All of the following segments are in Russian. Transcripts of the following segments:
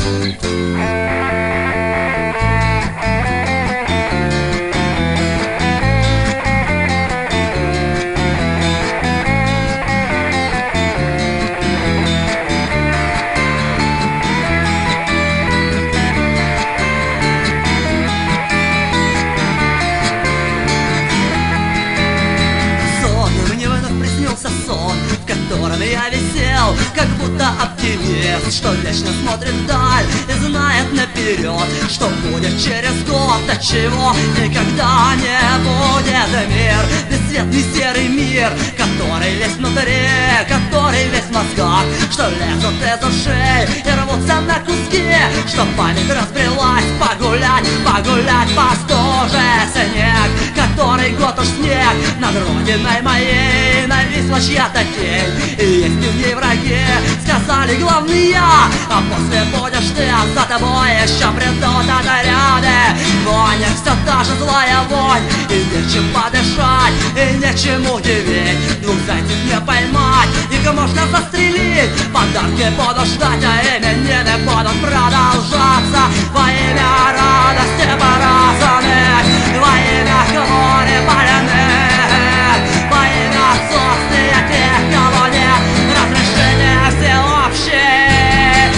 Сон, в котором я висел, как будто оптимист, что вечно смотрит вдаль и знает наперед, что будет через год, от чего никогда не будет. Мир, бесцветный серый мир, который весь внутри, который весь в мозгах, что лезут из ушей и рвутся на куски, что память разбрелась погулять, погулять по стуже. Снег, который год уж снег над родиной моей, нависла чья-то тень, и есть в ней враги, сказали главный я, а после будешь ты, а за тобой еще придут отряды. Вонь, все та же злая вонь, и нечем подышать, и нечем удивить. Двух зайцев не поймать, их можно застрелить, подарки будут ждать, а именины будут продолжаться. Во имя радости поразанных, во имя хвори паляных, во имя отсутствия тех, кого нет разрешения всеобщей.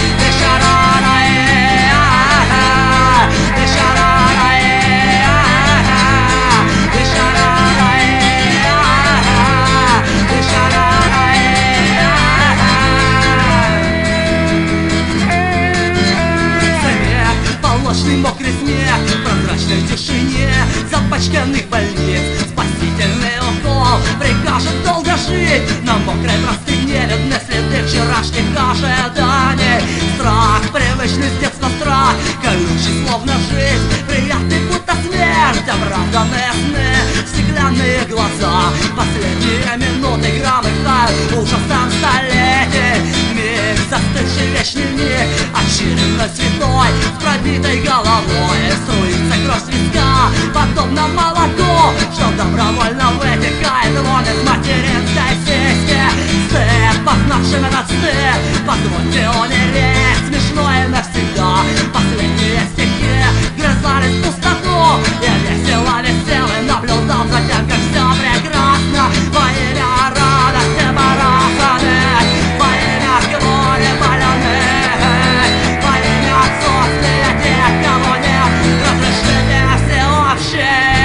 Полночный мокрый снег в прозрачной тишине запачканных больниц, спасительный укол прикажет долго жить. На мокрой простыне видны следы вчерашних ожиданий. Страх, привычный с детства страх, колючий словно жизнь, приятный будто смерть, оправданные сны, стеклянные глаза, последние минуты громыхают ужасом столетий. Миг, застывший вечный миг, очередной святой с пробитой головой, струится кровь с виска, подобно молоку, что добровольно вытекает вон из материнской сиськи. Стыд, познавшим этот стыд, позвольте умереть смешно и навсегда. Последние стихи грызались в пустоту, я весело висел и наблюдал за тем, как все прекрасно. Во имя радости пораженных, во имя хвори паляных, во имя отсутствия тех, кого нет разрешения всеобщей.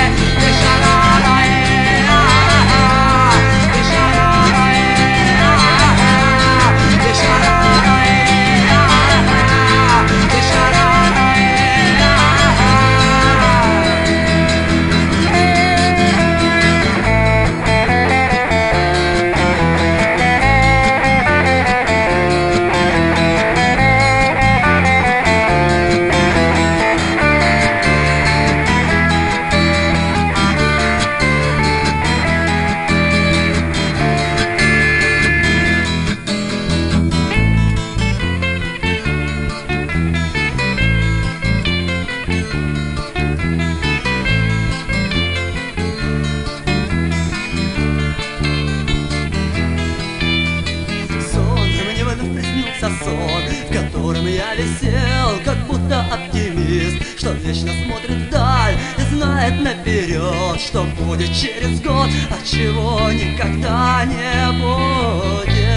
Сон, в котором я висел, как будто оптимист, что вечно смотрит вдаль и знает наперед, что будет через год, от чего никогда не будет.